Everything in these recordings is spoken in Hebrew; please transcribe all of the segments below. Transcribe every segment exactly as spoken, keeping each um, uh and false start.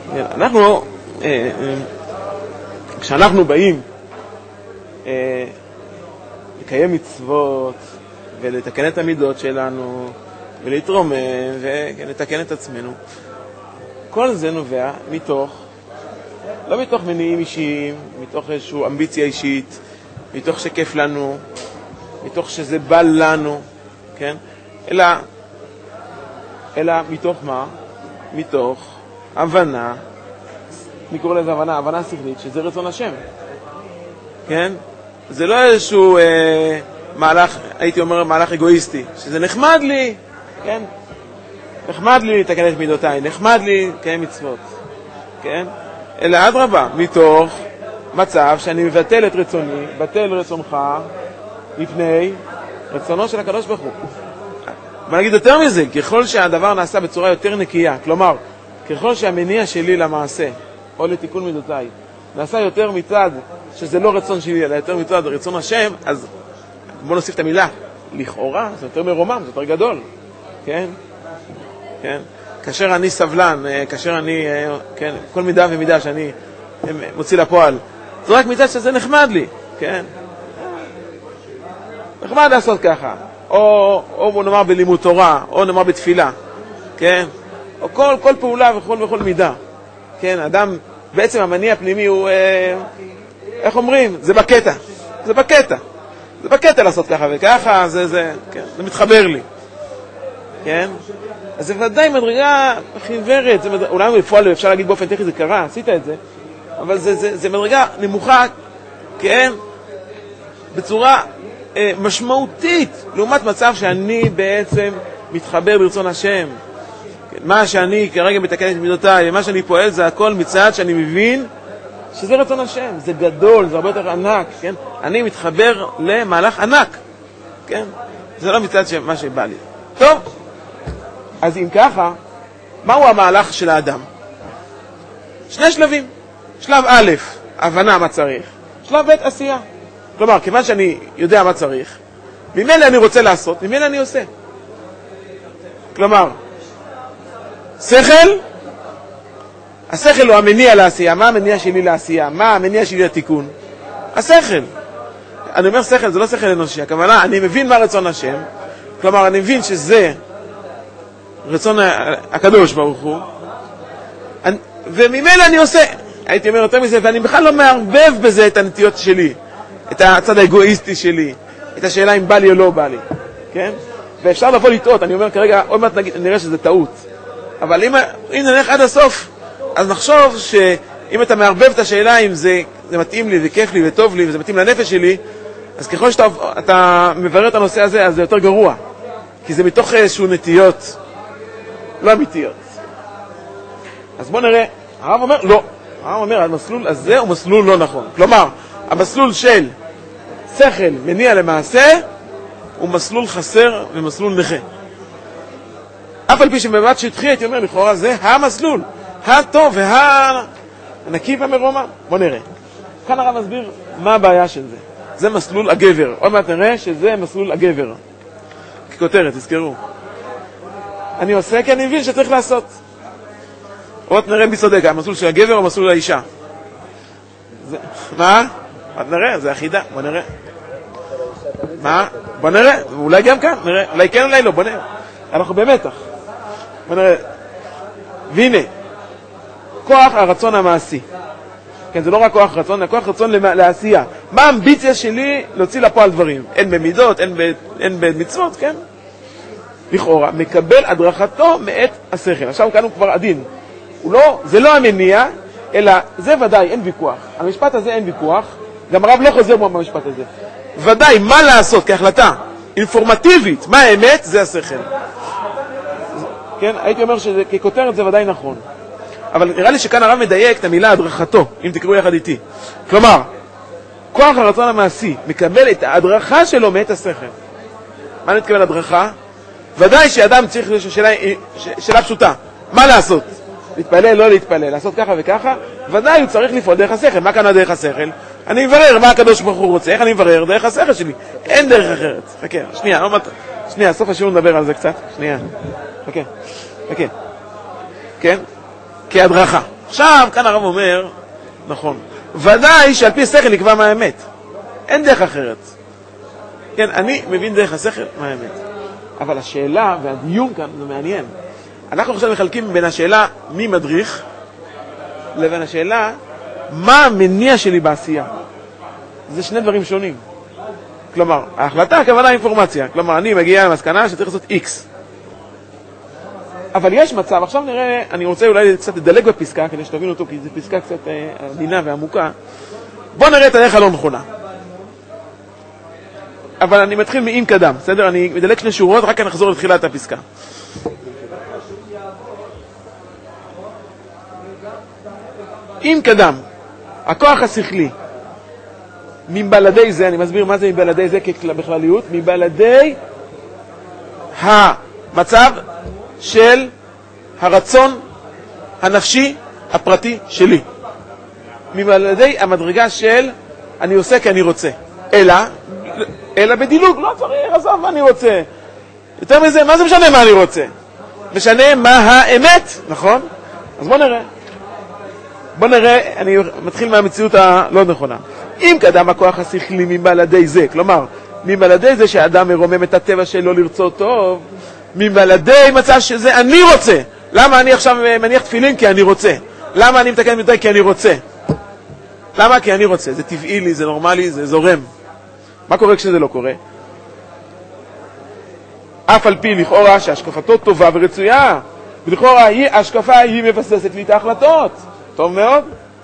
אנחנו, כשאנחנו באים לקיים מצוות ולתקן את המידות שלנו ולהתרומם ולתקן את עצמנו, כל זה נובע מתוך, לא מתוך מניעים אישיים, מתוך איזושהי אמביציה אישית, מתוך שכיף לנו, מתוך שזה בא לנו, כן? אלא, אלא מתוך מה? מתוך הבנה, אני קורא לזה הבנה, הבנה שכלית, שזה רצון השם. כן? זה לא איזשהו אה, מהלך, הייתי אומר מהלך אגואיסטי, שזה נחמד לי, כן? נחמד לי לתקן את מידותיי, נחמד לי לקיים מצוות, כן? אלא אדרבה, מתוך מצב שאני מבטל את רצוני, בטל רצונך לפני רצונו של הקדוש ברוך הוא. ואני אגיד יותר מזה, ככל שהדבר נעשה בצורה יותר נקייה, כלומר, ככל שהמניע שלי למעשה או לתיקון מידותיי נעשה יותר מצד שזה לא רצון שלי, אלא יותר מצד רצון השם, אז בוא נוסיף את המילה, לכאורה, זה יותר מרומם, זה יותר גדול, כן? כן? כאשר אני סבלן, כאשר אני, כן, כל מידה ומידה שאני מוציא לפועל, זה רק מצד שזה נחמד לי, כן? נחמד לעשות ככה, או, או נאמר בלימוד תורה, או נאמר בתפילה, כן? או כל, כל פעולה וכל וכל מידה, כן? אדם, בעצם המניע הפנימי הוא, אה, איך אומרים? זה בקטע, זה בקטע, זה בקטע לעשות ככה וככה, זה, זה, כן? זה מתחבר לי, כן? אז זה ודאי מדרגה חיוורת, זה מדרגה, אולי בפועל אפשר להגיד באופן טכני זה קרה, עשית את זה, אבל זה, זה, זה מדרגה נמוכה, כן? בצורה אה, משמעותית, לעומת מצב שאני בעצם מתחבר ברצון השם. כן? מה שאני כרגע מתקן את מידותיי, ומה שאני פועל זה הכל מצד שאני מבין שזה רצון השם, זה גדול, זה הרבה יותר ענק, כן? אני מתחבר למהלך ענק, כן? זה לא מצד מה שבא לי. טוב, אז אם ככה, מהו המהלך של האדם? שני שלבים. שלב א', הבנה מה צריך. שלב ב', עשייה. כלומר, כיוון שאני יודע מה צריך, ממילא אני רוצה לעשות, ממילא אני עושה. כלומר, שכל, השכל הוא המניע לעשייה. מה המניע שלי לעשייה? מה המניע שלי לתיקון? השכל. אני אומר שכל, זה לא שכל אנושי. הכוונה, אני מבין מה רצון השם, כלומר, אני מבין שזה רצון הקדוש ברוך הוא, וממילא אני עושה, הייתי אומר יותר מזה, ואני בכלל לא מערבב בזה את הנטיות שלי, את הצד האגואיסטי שלי, את השאלה אם בא לי או לא בא לי, כן? ואפשר לבוא לטעות, אני אומר כרגע, עוד מעט נראה שזה טעות, אבל אם, אם נלך עד הסוף, אז נחשוב שאם אתה מערבב את השאלה אם זה, זה מתאים לי וכיף לי וטוב לי וזה מתאים לנפש שלי, אז ככל שאתה אתה מברר את הנושא הזה, אז זה יותר גרוע, כי זה מתוך איזשהו נטיות לא אמיתיות. אז בוא נראה, הרב אומר, לא. הרב אומר, המסלול הזה הוא מסלול לא נכון. כלומר, המסלול של שכל מניע למעשה, הוא מסלול חסר ומסלול נכה. אף על פי שבמבט שטחי, הייתי אומר, לכאורה זה המסלול, הטוב והנקי והמרומם. בוא נראה. כאן הרב מסביר מה הבעיה של זה. זה מסלול הגבר. עוד מעט נראה שזה מסלול הגבר. ככותרת, תזכרו. אני עושה כי אני מבין שצריך לעשות. עוד נראה מי צודק, המסלול של הגבר או המסלול האישה. זה, מה? עוד נראה, זה אחידה, בוא נראה. מה? בוא נראה, אולי גם כאן, נראה. אולי כן, אולי לא, בוא נראה. אנחנו במתח. בוא נראה. והנה, כוח הרצון המעשי. כן, זה לא רק כוח רצון, זה כוח רצון לעשייה. מה האמביציה שלי להוציא לפועל דברים? אין במידות, אין, ב, אין במצוות, כן? לכאורה, מקבל הדרכתו מאת השכל. עכשיו כאן הוא כבר עדין. הוא לא, זה לא המניע, אלא זה ודאי, אין ויכוח. המשפט הזה אין ויכוח, גם הרב לא חוזר בו במשפט הזה. ודאי, מה לעשות כהחלטה אינפורמטיבית, מה האמת, זה השכל. כן, הייתי אומר שככותרת זה ודאי נכון. אבל נראה לי שכאן הרב מדייק את המילה הדרכתו, אם תקראו יחד איתי. כלומר, כוח הרצון המעשי מקבל את ההדרכה שלו מאת השכל. מה נתקבל הדרכה? ודאי שאדם צריך שאלה, שאלה פשוטה, מה לעשות? להתפלל, לא להתפלל, לעשות ככה וככה, ודאי הוא צריך לפעול דרך השכל. מה כאן הדרך השכל? אני מברר מה הקדוש ברוך הוא רוצה, איך אני מברר? דרך השכל שלי, אין דרך אחרת. חכה, שנייה, לא מת... שנייה, סוף השיעור נדבר על זה קצת, שנייה, חכה, חכה, כן? כהדרכה. עכשיו, כאן הרב אומר, נכון, ודאי שעל פי השכל נקבע מה האמת. אין דרך אחרת. כן, אני מבין דרך השכל מה האמת. אבל השאלה והדיון כאן זה מעניין. אנחנו עכשיו מחלקים בין השאלה מי מדריך, לבין השאלה מה המניע שלי בעשייה. זה שני דברים שונים. כלומר, ההחלטה, הכוונה אינפורמציה. כלומר, אני מגיע למסקנה שצריך לעשות X. אבל יש מצב, עכשיו נראה, אני רוצה אולי קצת לדלג בפסקה, כדי שתבינו אותו, כי זו פסקה קצת עדינה ועמוקה. בואו נראה את הדרך הלא נכונה. אבל אני מתחיל מאם קדם, בסדר? אני מדלג שני שורות, רק אני אחזור לתחילת הפסקה. אם קדם, הכוח השכלי, מבלעדי זה, אני מסביר מה זה מבלעדי זה בכלליות, מבלעדי המצב של הרצון הנפשי הפרטי שלי. מבלעדי המדרגה של אני עושה כי אני רוצה. אלא, אלא בדילוג, לא צריך, עזוב מה אני רוצה. יותר מזה, מה זה משנה מה אני רוצה? משנה מה האמת, נכון? אז בוא נראה. בוא נראה, אני מתחיל מהמציאות הלא נכונה. אם קדם הכוח השכלי מבלעדי זה, כלומר, מבלעדי זה שהאדם מרומם את הטבע שלו לרצות טוב, מבלעדי מצב שזה אני רוצה. למה אני עכשיו מניח תפילין? כי אני רוצה. למה אני מתקן מדי? כי אני רוצה. למה? כי אני רוצה. זה טבעי לי, זה נורמלי, זה זורם. מה קורה כשזה לא קורה? אף על פי לכאורה שהשקפתו טובה ורצויה, ולכאורה היא, השקפה היא מבססת לי את ההחלטות. טוב מאוד.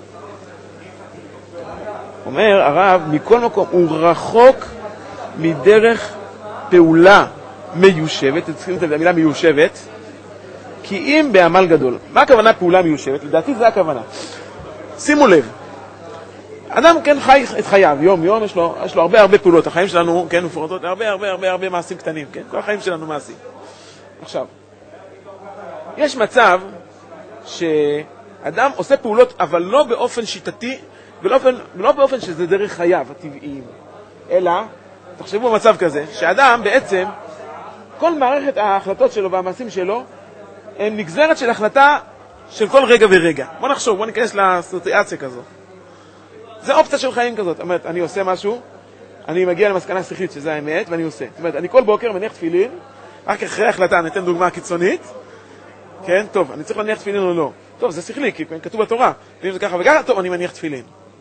אומר הרב, מכל מקום הוא רחוק מדרך פעולה מיושבת, תזכירו את המילה מיושבת, כי אם בעמל גדול. מה הכוונה פעולה מיושבת? לדעתי זה הכוונה. שימו לב, אדם כן חי את חייו, יום יום, יש לו, יש לו הרבה הרבה פעולות, החיים שלנו, כן, מפורטות, הרבה הרבה הרבה הרבה מעשים קטנים, כן, כל החיים שלנו מעשים. עכשיו, יש מצב שאדם עושה פעולות, אבל לא באופן שיטתי, ולא באופן, לא באופן שזה דרך חייו הטבעיים, אלא, תחשבו במצב כזה, שאדם בעצם, כל מערכת ההחלטות שלו והמעשים שלו, הם נגזרת של החלטה של כל רגע ורגע. בוא נחשוב, בוא ניכנס לסיטואציה כזו. זה אופציה של חיים כזאת. זאת אומרת, אני עושה משהו, אני מגיע למסקנה שכלית שזה האמת, ואני עושה. זאת אומרת, אני כל בוקר מניח תפילין, רק אחרי החלטה, אני אתן דוגמה קיצונית, כן, טוב, אני צריך להניח תפילין או לא. טוב, זה שכלי, כי כתוב בתורה. ואם זה ככה וככה, טוב, אני מניח תפילין.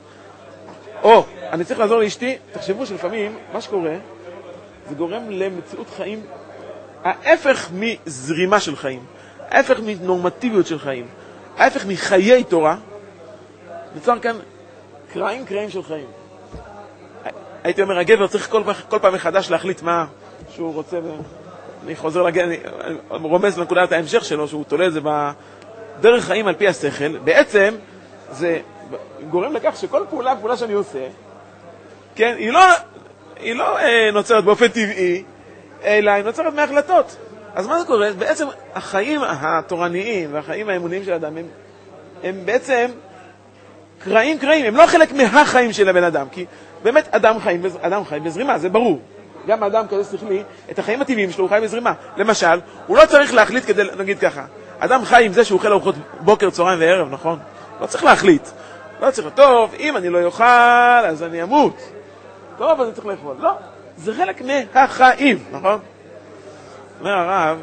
או, אני צריך לעזור לאשתי, תחשבו שלפעמים, מה שקורה, זה גורם למציאות חיים, ההפך מזרימה של חיים, ההפך מנורמטיביות של חיים, ההפך מחיי תורה, נוצר כאן קרעים קרעים של חיים. הייתי אומר, הגבר צריך כל, כל פעם מחדש להחליט מה שהוא רוצה, ואני חוזר לגן, אני רומז לנקודת ההמשך שלו, שהוא תולה את זה בדרך חיים על פי השכל. בעצם זה גורם לכך שכל פעולה, פעולה שאני עושה, כן, היא לא, היא לא אה, נוצרת באופן טבעי, אלא היא נוצרת מהחלטות. אז מה זה קורה? בעצם החיים התורניים והחיים האמוניים של האדם הם, הם בעצם קרעים קרעים, הם לא חלק מהחיים של הבן אדם, כי באמת אדם חי, אדם חי בזרימה, זה ברור. גם האדם כזה שכלי, את החיים הטבעיים שלו הוא חי בזרימה. למשל, הוא לא צריך להחליט כדי, נגיד ככה, אדם חי עם זה שהוא אוכל ארוחות בוקר, צהריים וערב, נכון? לא צריך להחליט. לא צריך, טוב, אם אני לא אוכל, אז אני אמות. טוב, אז אני צריך לאכול. לא, זה חלק מהחיים, נכון? אומר הרב,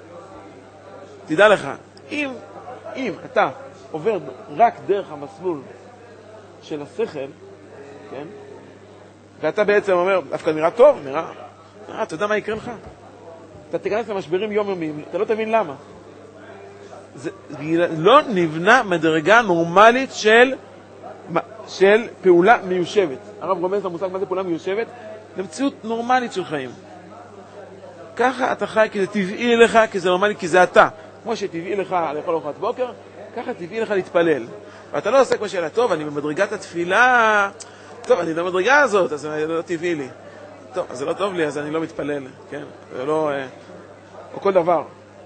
תדע לך, אם, אם אתה עובר רק דרך המסלול של השכל, כן? ואתה בעצם אומר, דווקא נראה טוב, נראה, נראה, אתה יודע מה יקרה לך? אתה תיכנס למשברים יומיומיים, אתה לא תבין למה. זה לא נבנה מדרגה נורמלית של, של פעולה מיושבת. הרב רומז למושג מה זה פעולה מיושבת? למציאות נורמלית של חיים. ככה אתה חי, כי זה טבעי לך, כי זה נורמלי, כי זה אתה. כמו שטבעי לך לאכול ארוחת בוקר, ככה טבעי לך להתפלל. ואתה לא עושה כמו שאלה, טוב, אני במדרגת התפילה, טוב, אני במדרגה הזאת, אז זה לא טבעי לי. טוב, אז זה לא טוב לי, אז אני לא מתפלל, כן? זה לא, או כל דבר.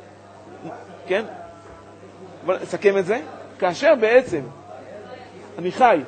כן? בוא נסכם את זה. כאשר בעצם אני חי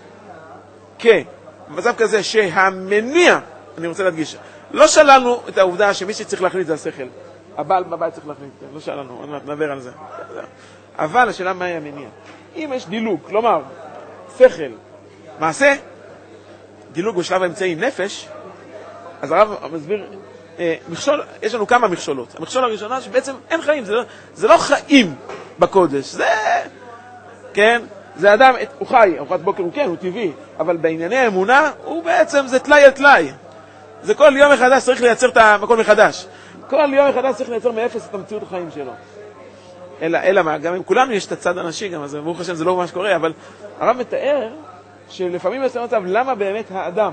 כמצב כזה שהמניע, אני רוצה להדגיש, לא שללנו את העובדה שמי שצריך להחליט זה השכל. הבעל בבית צריך להחליט, לא שללנו, אני נדבר על זה. אבל השאלה מה היא המניע. אם יש דילוג, כלומר, שכל, מעשה, דילוג בשלב האמצעי נפש, אז הרב מסביר, אה, מכשול, יש לנו כמה מכשולות. המכשול הראשונה שבעצם אין חיים, זה לא, זה לא חיים בקודש, זה, כן, זה אדם, הוא חי, ארוחת בוקר הוא כן, הוא טבעי, אבל בענייני האמונה הוא בעצם, זה תלאי על תלאי. זה כל יום מחדש צריך לייצר את המקום מחדש. כל יום מחדש צריך לייצר מאפס את המציאות החיים שלו. אלא, אלא מה, גם אם כולנו יש את הצד הנשי, גם אז ברוך השם זה לא מה שקורה, אבל הרב מתאר שלפעמים יש מצב למה באמת האדם,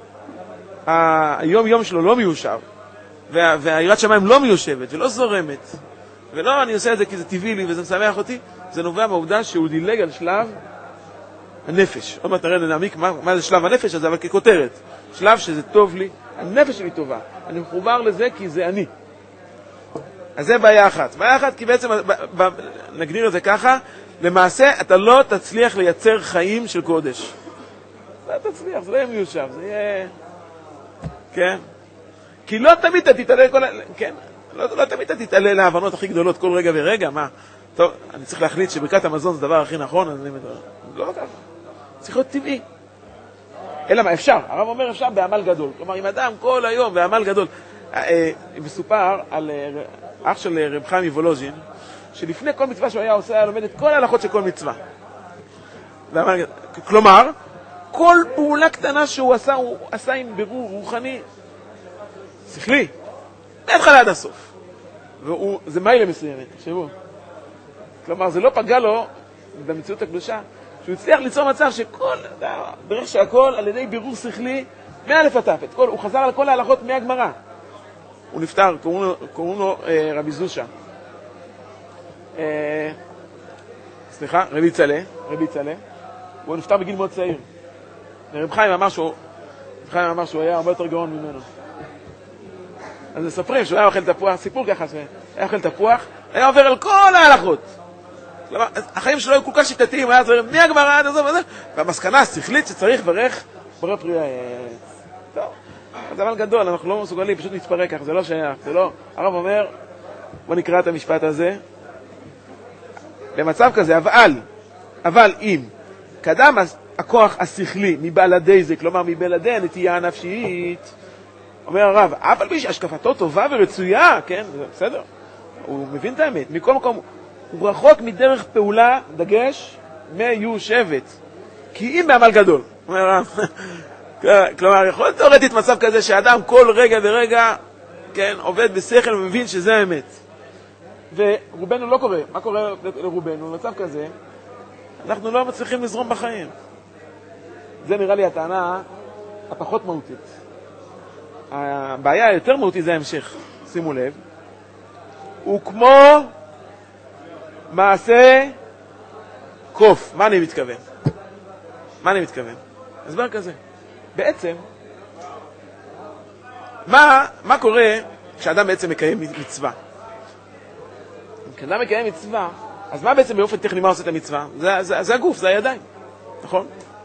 היום יום שלו לא מיושב, וה, והיראת שמיים לא מיושבת ולא זורמת, ולא אני עושה את זה כי זה טבעי לי וזה משמח אותי, זה נובע מהעובדה שהוא דילג על שלב הנפש. עוד מעט נראה נעמיק מה, מה זה שלב הנפש הזה, אבל ככותרת, שלב שזה טוב לי, הנפש שלי טובה, אני מחובר לזה כי זה אני. אז זה בעיה אחת. בעיה אחת כי בעצם, ב, ב, נגדיר את זה ככה, למעשה אתה לא תצליח לייצר חיים של קודש. לא תצליח, זה לא יהיה מיושב, זה יהיה... כן? כי לא תמיד אתה תתעלה כל... כן? לא, לא תמיד אתה תתעלה להבנות הכי גדולות כל רגע ורגע, מה? טוב, אני צריך להחליט שברכת המזון זה הדבר הכי נכון, אז אני מדבר. לא ככה. צריך להיות טבעי. אלא מה, אפשר. הרב אומר אפשר בעמל גדול. כלומר, אם אדם כל היום בעמל גדול... מסופר על אח של רב חיים מוולוז'ין, שלפני כל מצווה שהוא היה עושה, היה לומד את כל ההלכות של כל מצווה. כלומר, כל פעולה קטנה שהוא עשה, הוא עשה עם בירור רוחני, שכלי, מהתחלה עד הסוף. וזה מיילה מסוימת, תחשבו. כלומר, זה לא פגע לו במציאות הקדושה, שהוא הצליח ליצור מצב שכל, בערך שהכל על ידי בירור שכלי, מאלף עד תף, הוא חזר על כל ההלכות מהגמרא. הוא נפטר, קוראים לו, קוראים לו אה, רבי זושה. אה, סליחה, רבי צלה, רבי צלה. הוא נפטר בגיל מאוד צעיר. רב חיים אמר שהוא, רב חיים אמר שהוא היה הרבה יותר גאון ממנו. אז מספרים שהוא היה אוכל תפוח, סיפור ככה שהיה אוכל תפוח, היה עובר על כל ההלכות. כלומר, החיים שלו היו כל כך שיטתיים, היה עובר מהגמרא עד הזו וזה, והמסקנה השכלית שצריך ברך, ברך פרי העץ. טוב. זה אבל גדול, אנחנו לא מסוגלים, פשוט נתפרק כך, זה לא שייך, זה לא... הרב אומר, בוא נקרא את המשפט הזה, במצב כזה, אבל, אבל אם, קדם הכוח השכלי מבלעדי זה, כלומר מבלעדי הנטייה הנפשית, אומר הרב, אבל מי שהשקפתו טובה ורצויה, כן, זה בסדר, הוא מבין את האמת, מכל מקום, הוא רחוק מדרך פעולה, דגש, מיושבת, כי אם בעמל גדול, אומר הרב, כלומר, יכול להיות תיאורטית מצב כזה שאדם כל רגע ורגע, כן, עובד בשכל ומבין שזה האמת. ורובנו לא קורה. מה קורה לרובנו? במצב כזה, אנחנו לא מצליחים לזרום בחיים. זה נראה לי הטענה הפחות מהותית. הבעיה היותר מהותית זה ההמשך. שימו לב. הוא כמו מעשה קוף. מה אני מתכוון? מה אני מתכוון? הסבר כזה. בעצם, מה, מה קורה כשאדם בעצם מקיים מצווה? כשאדם מקיים מצווה, אז מה בעצם באופן טכני מה עושה את המצווה? זה, זה, זה הגוף, זה הידיים, נכון?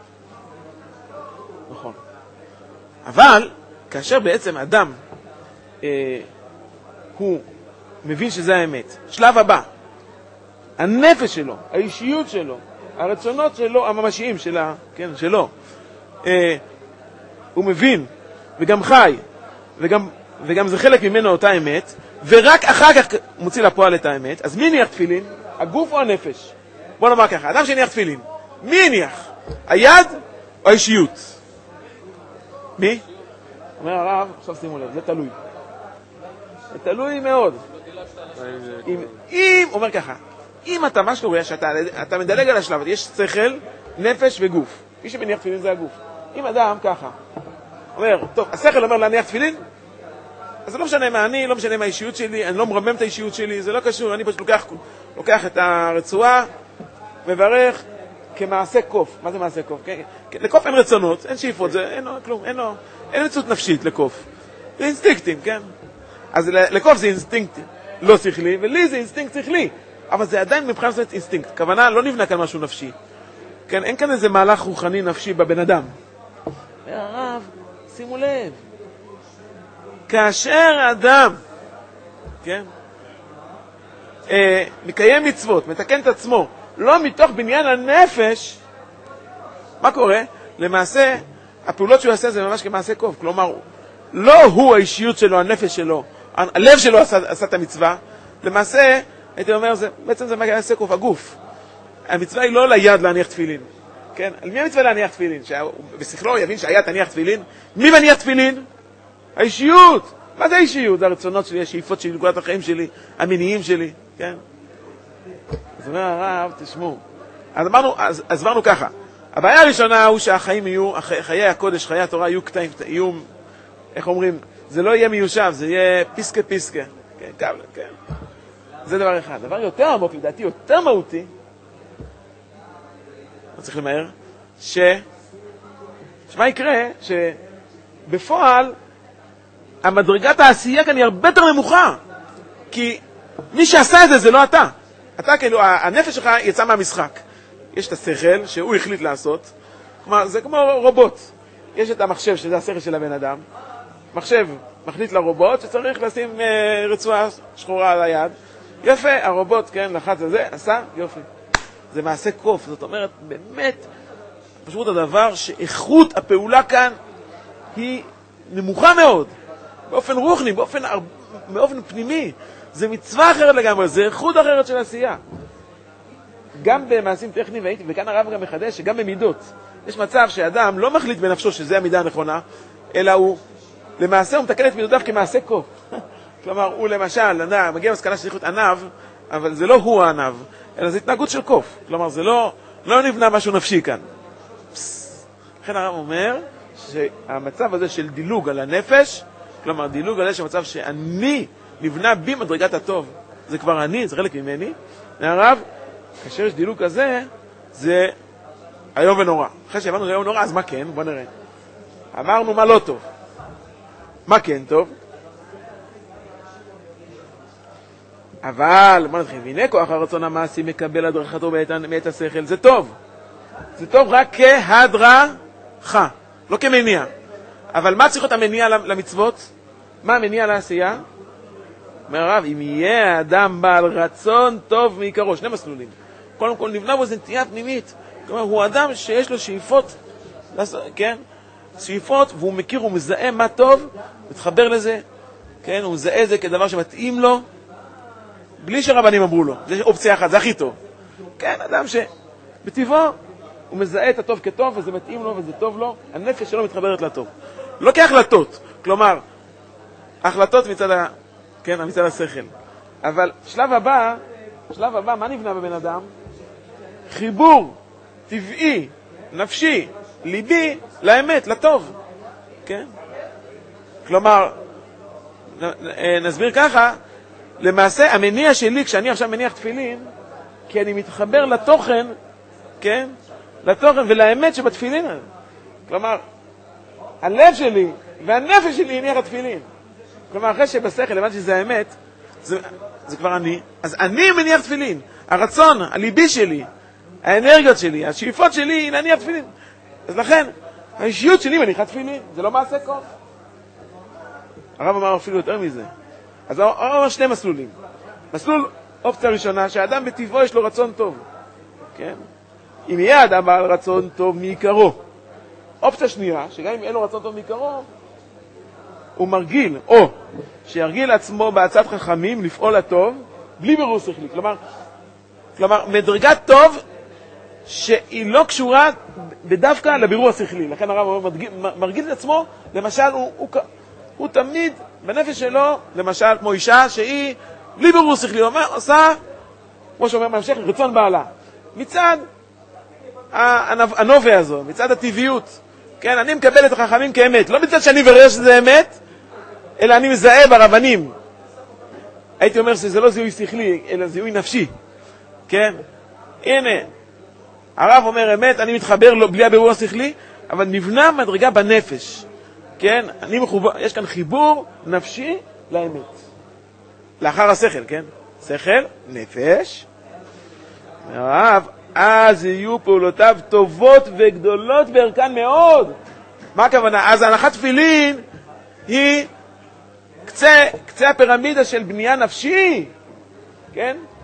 נכון. אבל, כאשר בעצם אדם, אה, הוא מבין שזה האמת, שלב הבא, הנפש שלו, האישיות שלו, הרצונות שלו, הממשיים שלה, כן, שלו, אה, הוא מבין, וגם חי, וגם, וגם זה חלק ממנו אותה אמת, ורק אחר כך מוציא לפועל את האמת. אז מי ניח תפילין? הגוף או הנפש? בוא נאמר ככה, אדם שניח תפילין, מי ניח? היד או האישיות? מי? אומר הרב, עכשיו שימו לב, זה תלוי. זה תלוי מאוד. אם, אם, אומר ככה, אם אתה משהו רואה שאתה אתה מדלג על השלב, יש שכל, נפש וגוף. מי שמניח תפילין זה הגוף. אם אדם ככה, אומר, טוב, השכל אומר להניח תפילין, אז זה לא משנה מה אני, לא משנה מה האישיות שלי, אני לא מרמם את האישיות שלי, זה לא קשור, אני פשוט לוקח, לוקח את הרצועה, מברך כמעשה קוף. מה זה מעשה קוף? לקוף אין רצונות, אין שאיפות, זה, אין לו כלום, אין לו, אין מציאות נפשית לקוף. זה אינסטינקטים, כן? אז לקוף זה אינסטינקט לא שכלי, ולי זה אינסטינקט שכלי, אבל זה עדיין מבחינת זאת אינסטינקט. כוונה לא נבנה כאן משהו נפשי. כן, אין כאן איזה מהלך רוחני נפשי בבן אדם. הרב, שימו לב, כאשר אדם, כן, אה, מקיים מצוות, מתקן את עצמו, לא מתוך בניין הנפש, מה קורה? למעשה, הפעולות שהוא עושה זה ממש כמעשה קוף. כלומר, לא הוא האישיות שלו, הנפש שלו, הלב שלו עשה, עשה את המצווה. למעשה, הייתי אומר, זה, בעצם זה מעשה קוף, הגוף. המצווה היא לא ליד להניח תפילין. כן? על מי המצווה להניח תפילין? בשכלו יבין שהיה תניח תפילין. מי מניח תפילין? האישיות. מה זה האישיות? זה הרצונות שלי, השאיפות שלי, נקודת החיים שלי, המיניים שלי. כן? אז אומר הרב, תשמעו. אז אמרנו, אז, אז אמרנו ככה. הבעיה הראשונה הוא שהחיים יהיו, חיי הקודש, חיי התורה יהיו קטעים, יהיו, איך אומרים, זה לא יהיה מיושב, זה יהיה פיסקה פיסקה. כן, קבל, כן. זה דבר אחד. דבר יותר עמוק, לדעתי, יותר מהותי, לא צריך למהר, ש... שמה יקרה? שבפועל, המדרגת העשייה כאן היא הרבה יותר נמוכה. כי מי שעשה את זה, זה לא אתה. אתה כאילו, הנפש שלך יצא מהמשחק. יש את השכל שהוא החליט לעשות. כלומר, זה כמו רובוט. יש את המחשב, שזה השכל של הבן אדם. מחשב מחליט לרובוט שצריך לשים אה, רצועה שחורה על היד. יפה, הרובוט, כן, לחץ על זה, עשה, יופי. זה מעשה קוף. זאת אומרת, באמת, פשוט הדבר שאיכות הפעולה כאן היא נמוכה מאוד. באופן רוחני, באופן, באופן פנימי. זה מצווה אחרת לגמרי, זה איכות אחרת של עשייה. גם במעשים טכניים, וכאן הרב גם מחדש, שגם במידות. יש מצב שאדם לא מחליט בנפשו שזה המידה הנכונה, אלא הוא, למעשה הוא מתקן את מידותיו כמעשה קוף. כלומר, הוא למשל, אדם, מגיע למסקנה שצריך להיות ענב, אבל זה לא הוא הענב, אלא זה התנהגות של קוף. כלומר, זה לא, לא נבנה משהו נפשי כאן. לכן הרב אומר שהמצב הזה של דילוג על הנפש, כלומר, דילוג על זה מצב שאני נבנה בי מדרגת הטוב. זה כבר אני, זה חלק ממני. הרב, כאשר יש דילוג כזה, זה איום ונורא. אחרי שהבנו איום ונורא, אז מה כן? בוא נראה. אמרנו מה לא טוב. מה כן טוב? אבל, בוא נתחיל, והנה כוח הרצון המעשי מקבל הדרכתו מאת השכל. זה טוב. זה טוב רק כהדרכה, לא כמניע. אבל מה צריך להיות המניע למצוות? מה המניע לעשייה? אומר הרב, אם יהיה האדם בעל רצון טוב מעיקרו, שני מסלולים. קודם כל נבנה בו איזו נטייה פנימית. כלומר, הוא אדם שיש לו שאיפות, כן? שאיפות, והוא מכיר, הוא מזהה מה טוב, מתחבר לזה, כן? הוא מזהה את זה כדבר שמתאים לו, בלי שרבנים אמרו לו. זה אופציה אחת, זה הכי טוב. כן, אדם שבטבעו, הוא מזהה את הטוב כטוב, וזה מתאים לו, וזה טוב לו, הנפש שלו מתחברת לטוב. לא כהחלטות, כלומר, החלטות מצד ה... כן, מצד השכל. אבל שלב הבא, שלב הבא, מה נבנה בבן אדם? חיבור טבעי, נפשי, ליבי, לאמת, לטוב. כן? כלומר, נסביר ככה, למעשה, המניע שלי, כשאני עכשיו מניח תפילין, כי אני מתחבר לתוכן, כן? לתוכן ולאמת שבתפילין. כלומר, הלב שלי והנפש שלי הניח התפילין. כלומר, אחרי שבשכל, למעט שזה האמת, זה, זה כבר אני. אז אני מניח תפילין. הרצון, הליבי שלי, האנרגיות שלי, השאיפות שלי, להניח תפילין. אז לכן, האישיות שלי מניחה תפילין. זה לא מעשה קוף. הרב אמר אפילו יותר מזה. אז הוא אמר שני מסלולים. מסלול, אופציה ראשונה, שהאדם בטבעו יש לו רצון טוב. כן? אם יהיה אדם בעל רצון טוב מעיקרו. אופציה שנייה, שגם אם אין לו רצון טוב מעיקרו, הוא מרגיל, או שירגיל עצמו בעצת חכמים לפעול הטוב, בלי בירור שכלי. כלומר, כלומר, מדרגת טוב שהיא לא קשורה בדווקא לבירור השכלי. לכן הרב מרגיל, מרגיל את עצמו, למשל, הוא, הוא, הוא תמיד בנפש שלו, למשל, כמו אישה שהיא בלי בירור שכלי, הוא אומר, עושה, כמו שאומר מהמשך, רצון בעלה. מצד הנובע הזו, מצד הטבעיות. כן, אני מקבל את החכמים כאמת. לא מצד שאני ברר שזה אמת, אלא אני מזהה ברבנים. הייתי אומר שזה לא זיהוי שכלי, אלא זיהוי נפשי. כן? הנה, הרב אומר אמת, אני מתחבר לו בלי הבירור השכלי, אבל נבנה מדרגה בנפש. כן? אני מחובר, יש כאן חיבור נפשי לאמת. לאחר השכל, כן? שכל, נפש. הרב, אז יהיו פעולותיו טובות וגדולות בערכן מאוד. מה הכוונה? אז הנחת תפילין היא קצה, קצה הפירמידה של בנייה נפשי. כן?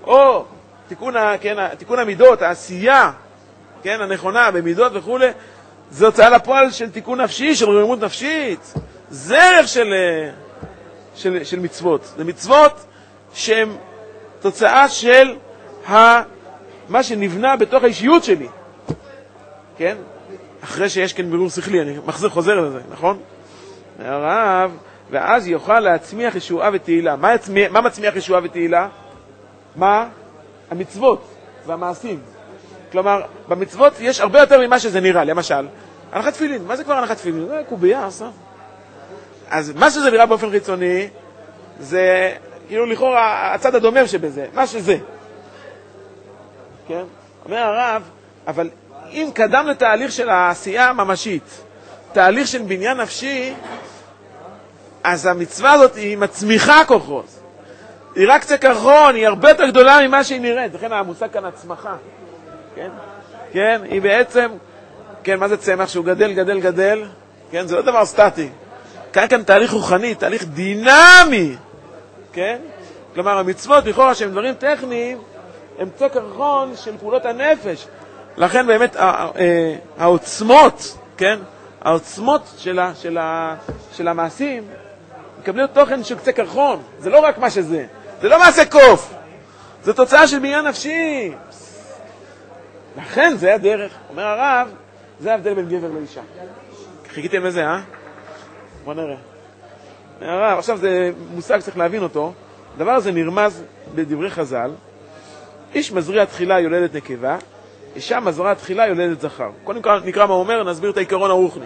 או תיקון, כן, תיקון המידות, העשייה, כן, הנכונה במידות וכו', זה הוצאה לפועל של תיקון נפשי, של רוממות נפשית. זה ערך של, של, של מצוות. זה מצוות שהן תוצאה של ה, מה שנבנה בתוך האישיות שלי. כן? אחרי שיש כן בירור שכלי, אני מחזיר חוזר לזה, נכון? הרב, ואז יוכל להצמיח ישועה ותהילה. מה, יצמיח, מה מצמיח ישועה ותהילה? מה? המצוות והמעשים. כלומר, במצוות יש הרבה יותר ממה שזה נראה. למשל, הנחת תפילין. מה זה כבר הנחת תפילין? זה קובייה, עשה. אז מה שזה נראה באופן חיצוני, זה כאילו לכאורה הצד הדומם שבזה. מה שזה. כן? אומר הרב, אבל אם קדם לתהליך של העשייה הממשית, תהליך של בניין נפשי, אז המצווה הזאת היא מצמיחה כוחות. היא רק קצה קרחון, היא הרבה יותר גדולה ממה שהיא נראית. לכן המושג כאן הצמחה. כן? כן, היא בעצם, כן, מה זה צמח? שהוא גדל, גדל, גדל. כן, זה לא דבר סטטי. כאן כאן תהליך רוחני, תהליך דינמי. כן? כלומר, המצוות, לכאורה שהם דברים טכניים, הם קצה קרחון של פעולות הנפש. לכן באמת העוצמות, כן? העוצמות של, ה, של, ה, של המעשים מקבלים תוכן של קצה קרחון. זה לא רק מה שזה. זה לא מעשה קוף. זה תוצאה של בניין נפשי. לכן זה הדרך. אומר הרב, זה ההבדל בין גבר לאישה. חיכיתם לזה, אה? בוא נראה. אומר הרב, עכשיו זה מושג צריך להבין אותו. הדבר הזה נרמז בדברי חז"ל. איש מזריע תחילה יולדת נקבה, אישה מזריעה תחילה יולדת זכר. קודם כל נקרא מה אומר, נסביר את העיקרון הרוחני.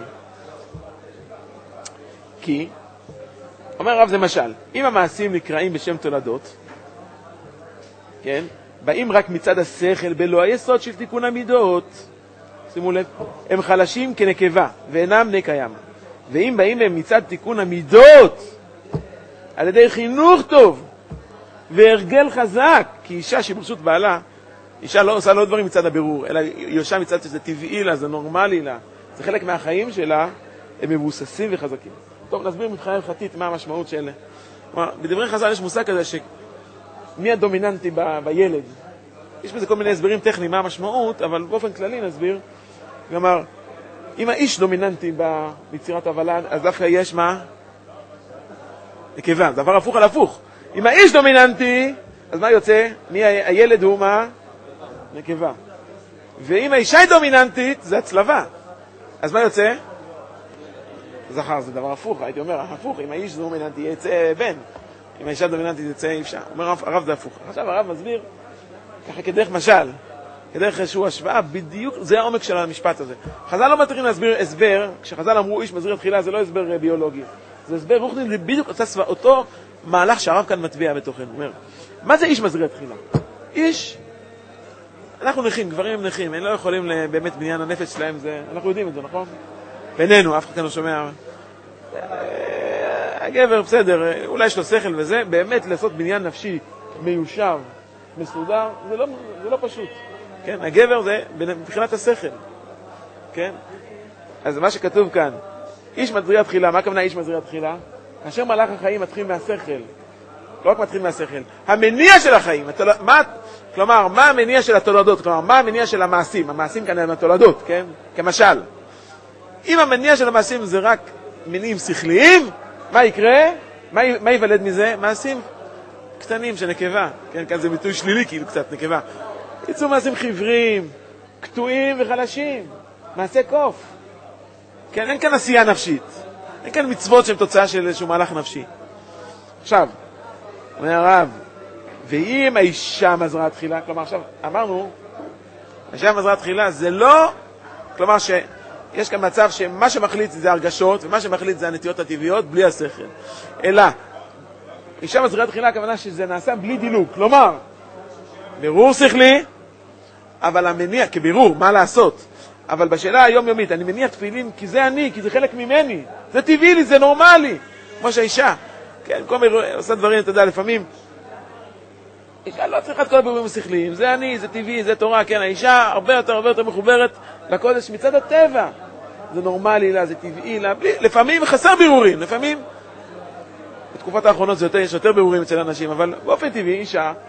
כי, אומר הרב זה משל, אם המעשים נקראים בשם תולדות, כן, באים רק מצד השכל, בלא היסוד של תיקון המידות, שימו לב, הם חלשים כנקבה, ואינם בני קיים. ואם באים הם מצד תיקון המידות, על ידי חינוך טוב, והרגל חזק, כי אישה שברשות בעלה, אישה לא עושה לא דברים מצד הבירור, אלא אישה מצד שזה טבעי לה, זה נורמלי לה, זה חלק מהחיים שלה, הם מבוססים וחזקים. טוב, נסביר מבחינה הלכתית מה המשמעות של... בדברי חז"ל יש מושג כזה ש... מי הדומיננטי ב... בילד? יש בזה כל מיני הסברים טכניים מה המשמעות, אבל באופן כללי נסביר. כלומר, אם האיש דומיננטי ביצירת הוולד, אז דווקא יש מה? נקבה, דבר הפוך על הפוך. אם האיש דומיננטי, אז מה יוצא? מי ה... הילד הוא מה? נקבה. ואם האישה היא דומיננטית, זה הצלבה. אז מה יוצא? זכר, זה דבר הפוך, הייתי אומר, הפוך, אם האיש דומיננטי יצא בן, אם האישה דומיננטית יצא אישה. אומר הרב זה הפוך. עכשיו הרב מסביר, ככה כדרך משל, כדרך איזשהו השוואה, בדיוק, זה העומק של המשפט הזה. חז"ל לא מתחילים להסביר הסבר, כשחז"ל אמרו איש מזריר תחילה, זה לא הסבר ביולוגי. זה הסבר רוחני, זה בדיוק אותו מהלך שהרב כאן מטביע בתוכן. הוא אומר, מה זה איש מזריר תחילה? איש, אנחנו נכים, גברים הם נכים, הם לא יכולים באמת בניין הנפש שלהם, זה, אנחנו יודעים את זה, נכון? בינינו, אף אחד כאן לא שומע. הגבר, בסדר, אולי יש לו שכל וזה, באמת לעשות בניין נפשי מיושב, מסודר, זה לא, זה לא פשוט. כן, הגבר זה מבחינת השכל. כן? אז מה שכתוב כאן, איש מזריע תחילה, מה הכוונה איש מזריע תחילה? כאשר מהלך החיים מתחיל מהשכל. לא רק מתחיל מהשכל. המניע של החיים, התול... מה... כלומר, מה המניע של התולדות? כלומר, מה המניע של המעשים? המעשים כאן הם התולדות, כן? כמשל. אם המניע של המעשים זה רק מניעים שכליים, מה יקרה? מה, מה ייוולד מזה? מעשים קטנים של נקבה. כן, כאן זה ביטוי שלילי כאילו קצת, נקבה. יצאו מעשים חיוורים, קטועים וחלשים. מעשה קוף. כן, אין כאן עשייה נפשית. אין כאן מצוות שהן תוצאה של איזשהו מהלך נפשי. עכשיו, אומר הרב, ואם האישה מזרעה תחילה, כלומר עכשיו אמרנו, האישה מזרעה תחילה זה לא, כלומר שיש כאן מצב שמה שמחליט זה הרגשות, ומה שמחליט זה הנטיות הטבעיות, בלי השכל. אלא, אישה מזרעה תחילה, הכוונה שזה נעשה בלי דילוג. כלומר, בירור שכלי, אבל המניע, כבירור, מה לעשות? אבל בשאלה היומיומית, אני מניע תפילין כי זה אני, כי זה חלק ממני. זה טבעי לי, זה נורמלי. כמו שהאישה, כן, כל מיני עושה דברים, אתה יודע, לפעמים, אישה לא צריכה את כל הבירורים השכליים, זה אני, זה טבעי, זה תורה, כן, האישה הרבה יותר, הרבה יותר מחוברת לקודש מצד הטבע. זה נורמלי לה, זה טבעי לה, בלי, לפעמים חסר בירורים, לפעמים, בתקופת האחרונות זה יותר, יש יותר בירורים אצל אנשים, אבל באופן טבעי, אישה,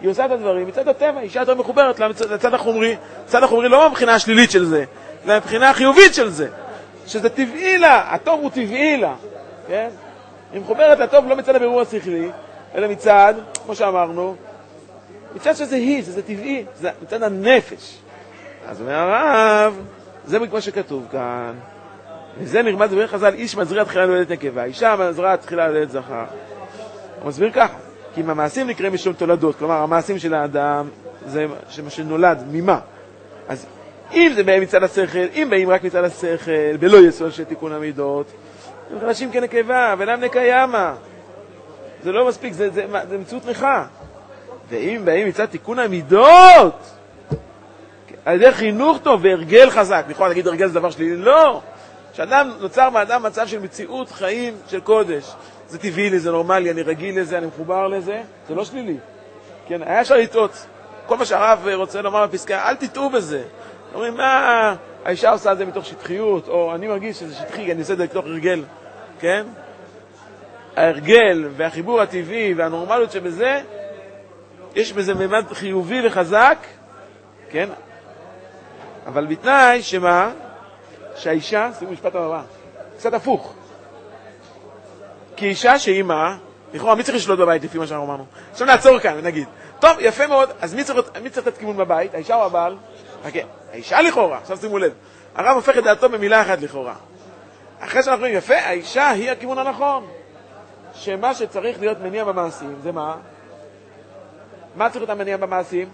היא עושה את הדברים, מצד הטבע, אישה יותר מחוברת לצד החומרי, לצד החומרי לא מבחינה השלילית של זה, אלא מבחינה החיובית של זה, שזה טבעי לה, הטוב הוא טבעי לה, כן? היא מחוברת לטוב לא מצד הבירור השכלי, אלא מצד, כמו שאמרנו, מצד שזה היא, שזה טבעי, זה מצד הנפש. אז אומר הרב, זה כמו שכתוב כאן, וזה נרמז דברי חז"ל, איש מזריע תחילה לולדת נקבה, אישה מזריעה תחילה לולדת זכר. הוא מסביר ככה, כי אם המעשים נקראים משום תולדות, כלומר המעשים של האדם זה מה שנולד, ממה? אז אם זה באים מצד השכל, אם באים רק מצד השכל, בלא יסוד של תיקון המידות, הם חלשים כנקבה, ולם נקיימה. זה לא מספיק, זה, זה, זה מציאות נכה. ואם באים מצד תיקון המידות, על ידי חינוך טוב והרגל חזק, נכון להגיד הרגל זה דבר שלי? לא. שאדם נוצר מאדם מצב של מציאות חיים של קודש. זה טבעי לי, זה נורמלי, אני רגיל לזה, אני מחובר לזה, זה לא שלילי. כן, היה אפשר לטעות. כל מה שהרב רוצה לומר בפסקה, אל תטעו בזה. אומרים, מה, האישה עושה את זה מתוך שטחיות, או אני מרגיש שזה שטחי, אני עושה את זה מתוך הרגל. כן? ההרגל והחיבור הטבעי והנורמליות שבזה, יש בזה ממד חיובי וחזק, כן? אבל בתנאי שמה? שהאישה, שימו משפט הבא, קצת הפוך. כי אישה שהיא מה? לכאורה, מי צריך לשלוט בבית לפי מה שאנחנו אמרנו? עכשיו נעצור כאן ונגיד, טוב, יפה מאוד, אז מי צריך, מי צריך לתת כיוון בבית? האישה או הבעל? חכה, האישה לכאורה, עכשיו שימו לב. הרב הופך את דעתו במילה אחת לכאורה. אחרי שאנחנו אומרים, יפה, האישה היא הכיוון הנכון. שמה שצריך להיות מניע במעשים, זה מה? מה צריך להיות המניע במעשים?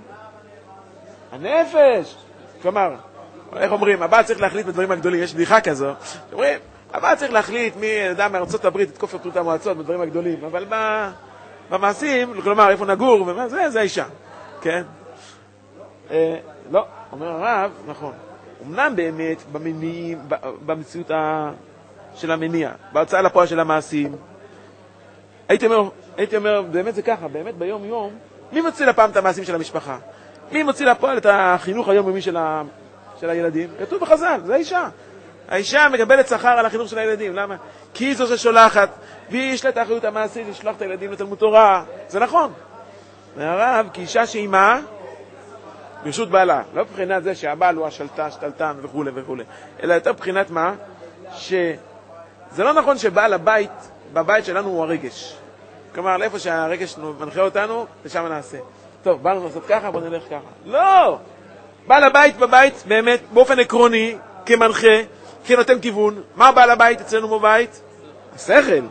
הנפש. כלומר, איך אומרים, הבעל צריך להחליט בדברים הגדולים, יש בדיחה כזו, אומרים, הבעל צריך להחליט מי אדם מארצות הברית, תתקוף את המועצות בדברים הגדולים, אבל במעשים, כלומר, איפה נגור, וזה, זה האישה, כן? אה, לא, אומר הרב, נכון, אמנם באמת במניעים, במציאות של המניע, בהוצאה לפועל של המעשים, הייתי אומר, הייתי אומר, באמת זה ככה, באמת ביום יום, מי מוציא לפעם את המעשים של המשפחה? מי מוציא לפועל את החינוך היומיומי של ה... של הילדים? כתוב בחז"ל, זה האישה. האישה מקבלת שכר על החינוך של הילדים. למה? כי היא זו ששולחת, והיא יש לה את האחריות המעשית לשלוח את הילדים לתלמוד תורה. זה נכון. והרב, כי אישה שהיא מה? ברשות בעלה. לא מבחינת זה שהבעל הוא השלטה, שתלטן וכו' וכו'. אלא יותר מבחינת מה? שזה לא נכון שבעל הבית, בבית שלנו הוא הרגש. כלומר, לאיפה שהרגש מנחה אותנו, ושם נעשה. טוב, באנו לעשות ככה, בוא נלך ככה. לא! בעל הבית בבית, באמת, באופן עקרוני, כמנחה, כנותן כיוון. מה בעל הבית אצלנו בבית? השכל.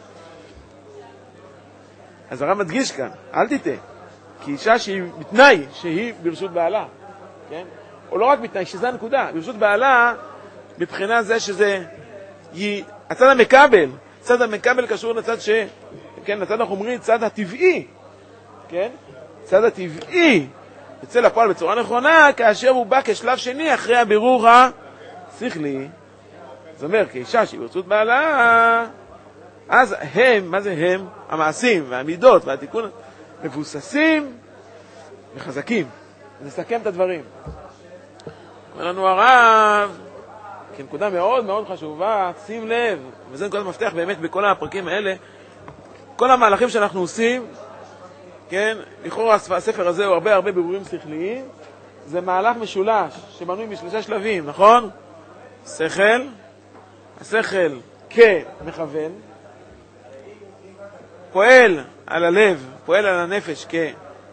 אז הרב מדגיש כאן, אל תטעה. כי אישה שהיא בתנאי, שהיא ברשות בעלה. כן? או לא רק בתנאי, שזה הנקודה. ברשות בעלה, מבחינה זה שזה, היא, הצד המקבל, הצד המקבל קשור לצד ש... כן, לצד החומרי, צד הטבעי. כן? צד הטבעי. יוצא לפועל בצורה נכונה, כאשר הוא בא כשלב שני אחרי הבירור השכלי. זאת אומרת, כאישה שהיא ברשות בעלה, אז הם, מה זה הם? המעשים והמידות והתיקון מבוססים וחזקים. נסכם את הדברים. אומר לנו הרב, כנקודה מאוד מאוד חשובה, שים לב, וזה נקודת מפתח באמת בכל הפרקים האלה, כל המהלכים שאנחנו עושים, כן, לכאורה הספר הזה הוא הרבה הרבה בירורים שכליים, זה מהלך משולש שבנוי משלושה שלבים, נכון? שכל, השכל כמכוון, פועל על הלב, פועל על הנפש כ...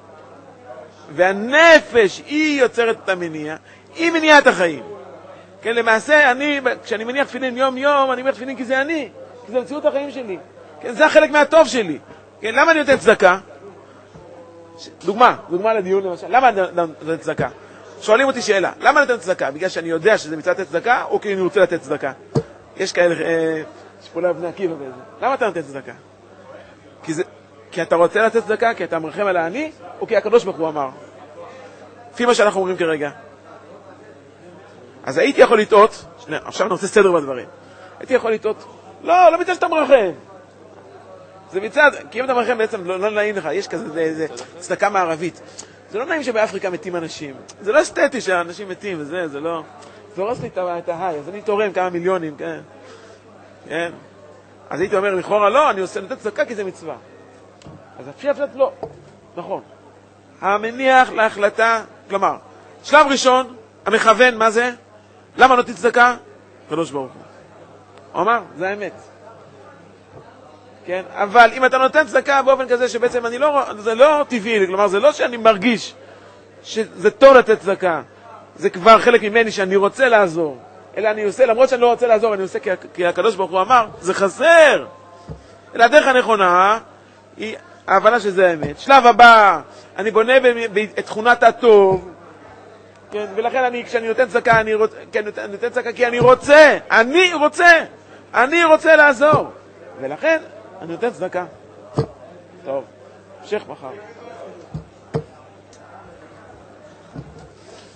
והנפש היא יוצרת את המניע, היא מניעת החיים. כן, למעשה, אני, כשאני מניח תפילין יום יום, אני מניח תפילין כי זה אני, כי זה מציאות החיים שלי. כן, זה החלק מהטוב שלי. כן, למה אני נותן צדקה? דוגמה, דוגמה לדיון למשל. למה אני נותן צדקה? שואלים אותי שאלה, למה אני נותן צדקה? בגלל שאני יודע שזה מצד לתת צדקה, או כי אני רוצה לתת צדקה? יש כאלה, אה, שפולה בני עקיבא באיזה. למה אתה נותן צדקה? כי זה, כי אתה רוצה לתת צדקה, כי אתה מרחם על העני, או כי הקדוש ברוך הוא אמר? לפי מה שאנחנו אומרים כרגע. אז הייתי יכול לטעות, שני, עכשיו אני רוצה סדר בדברים. הייתי יכול לטעות, לא, לא מצד שאתה מרחם. זה מצד, כי אם אתה מרחם בעצם לא, לא נעים לך, יש כזה זה, זה, צדקה מערבית. זה לא נעים שבאפריקה מתים אנשים. זה לא אסתטי שהאנשים מתים, וזה, זה לא... זה הורס לי את ההיי, אז אני תורם כמה מיליונים, כן? כן? אז הייתי אומר, לכאורה לא, אני עושה לתת צדקה כי זה מצווה. אז אפשר אפשר לא. נכון. המניח להחלטה, כלומר, שלב ראשון, המכוון, מה זה? למה נותן צדקה? קדוש ברוך הוא. הוא אמר, זה האמת. כן? אבל אם אתה נותן צדקה באופן כזה שבעצם אני לא, זה לא טבעי, כלומר, זה לא שאני מרגיש שזה טוב לתת צדקה, זה כבר חלק ממני שאני רוצה לעזור, אלא אני עושה, למרות שאני לא רוצה לעזור, אני עושה כי, כי הקדוש ברוך הוא אמר, זה חסר. אלא הדרך הנכונה היא ההבנה שזה האמת. שלב הבא, אני בונה את תכונת הטוב, כן? ולכן אני, כשאני נותן צדקה, אני רוצה, כן, אני נותן צדקה כי אני רוצה, אני רוצה, אני רוצה לעזור. ולכן אני נותן צדקה. טוב, המשך מחר.